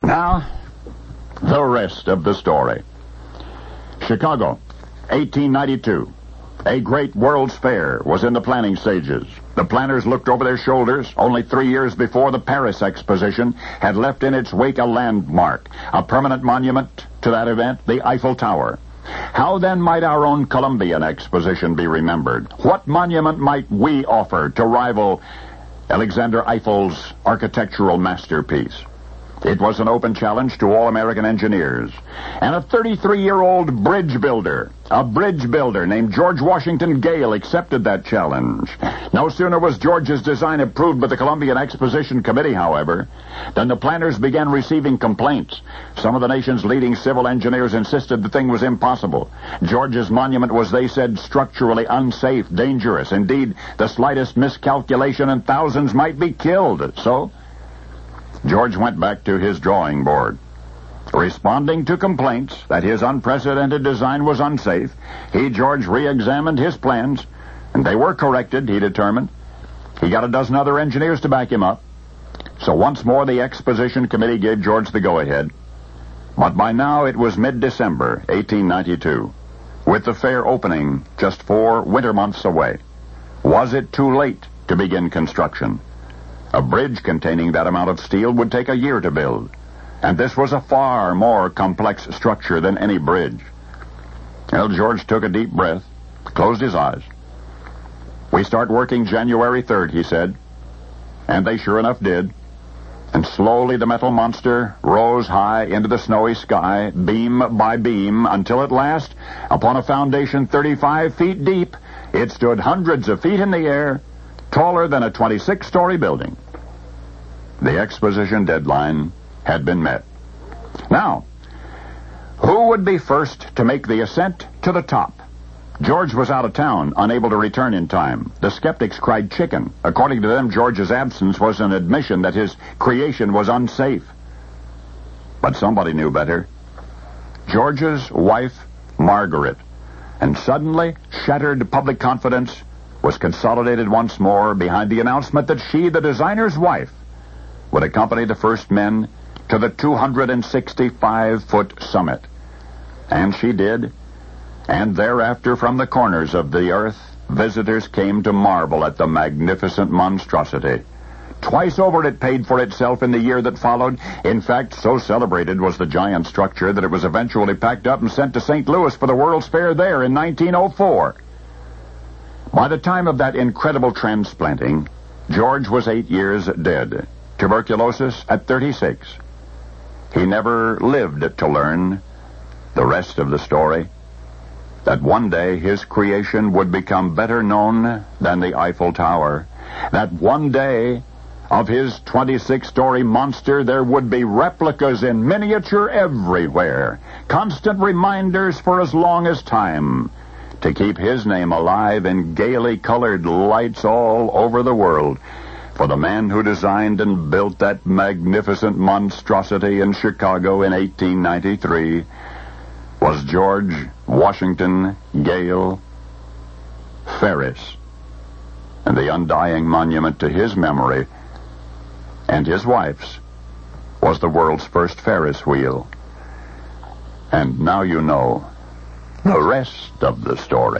Now, the rest of the story. Chicago, 1892. A great World's Fair was in the planning stages. The planners looked over their shoulders. Only 3 years before, the Paris Exposition had left in its wake a landmark, a permanent monument to that event, the Eiffel Tower. How then might our own Columbian Exposition be remembered? What monument might we offer to rival Alexander Eiffel's architectural masterpiece? It was an open challenge to all American engineers. And a 33-year-old bridge builder named George Washington Gale, accepted that challenge. No sooner was George's design approved by the Columbian Exposition Committee, however, than the planners began receiving complaints. Some of the nation's leading civil engineers insisted the thing was impossible. George's monument was, they said, structurally unsafe, dangerous. Indeed, the slightest miscalculation and thousands might be killed. So George went back to his drawing board. Responding to complaints that his unprecedented design was unsafe, George, re-examined his plans, and they were corrected, he determined. He got a dozen other engineers to back him up. So once more the Exposition Committee gave George the go-ahead. But by now it was mid-December, 1892, with the fair opening just 4 winter months away. Was it too late to begin construction? A bridge containing that amount of steel would take a year to build, and this was a far more complex structure than any bridge. Well, George took a deep breath, closed his eyes. "We start working January 3rd, he said. And they sure enough did. And slowly the metal monster rose high into the snowy sky, beam by beam, until at last, upon a foundation 35 feet deep, it stood hundreds of feet in the air, taller than a 26-story building. The Exposition deadline had been met. Now, who would be first to make the ascent to the top? George was out of town, unable to return in time. The skeptics cried chicken. According to them, George's absence was an admission that his creation was unsafe. But somebody knew better. George's wife, Margaret. And suddenly, shattered public confidence was consolidated once more behind the announcement that she, the designer's wife, would accompany the first men to the 265-foot summit. And she did. And thereafter, from the corners of the earth, visitors came to marvel at the magnificent monstrosity. Twice over it paid for itself in the year that followed. In fact, so celebrated was the giant structure that it was eventually packed up and sent to St. Louis for the World's Fair there in 1904. By the time of that incredible transplanting, George was 8 years dead. Tuberculosis at 36. He never lived to learn the rest of the story. That one day his creation would become better known than the Eiffel Tower. That one day of his 26-story monster there would be replicas in miniature everywhere. Constant reminders for as long as time, to keep his name alive in gaily colored lights all over the world. For the man who designed and built that magnificent monstrosity in Chicago in 1893 was George Washington Gale Ferris. And the undying monument to his memory and his wife's was the world's first Ferris wheel. And now you know the rest of the story.